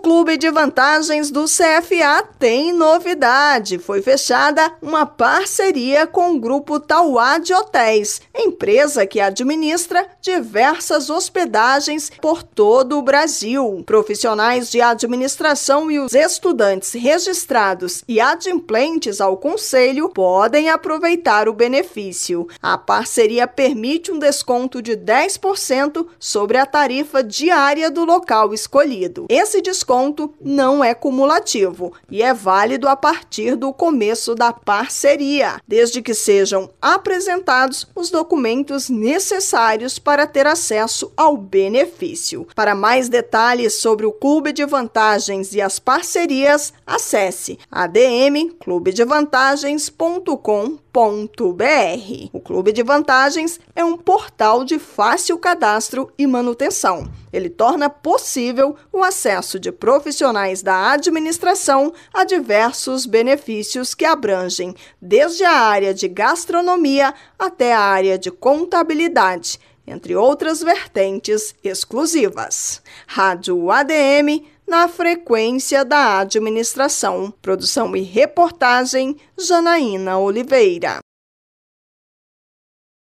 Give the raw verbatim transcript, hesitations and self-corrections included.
Clube de Vantagens do C F A tem novidade. Foi fechada uma parceria com o Grupo Tauá de Hotéis, empresa que administra diversas hospedagens por todo o Brasil. Profissionais de administração e os estudantes registrados e adimplentes ao conselho podem aproveitar o benefício. A parceria permite um desconto de dez por cento sobre a tarifa diária do local escolhido. Esse desconto não é cumulativo e é válido a partir do começo da parceria, desde que sejam apresentados os documentos necessários para ter acesso ao benefício. Para mais detalhes sobre o Clube de Vantagens e as parcerias, acesse a d m clube de vantagens ponto com ponto b r. O Clube de Vantagens é um portal de fácil cadastro e manutenção. Ele torna possível o acesso de profissionais da administração a diversos benefícios que abrangem desde a área de gastronomia até a área de contabilidade, entre outras vertentes exclusivas. Rádio A D M, na frequência da administração. Produção e reportagem, Janaína Oliveira.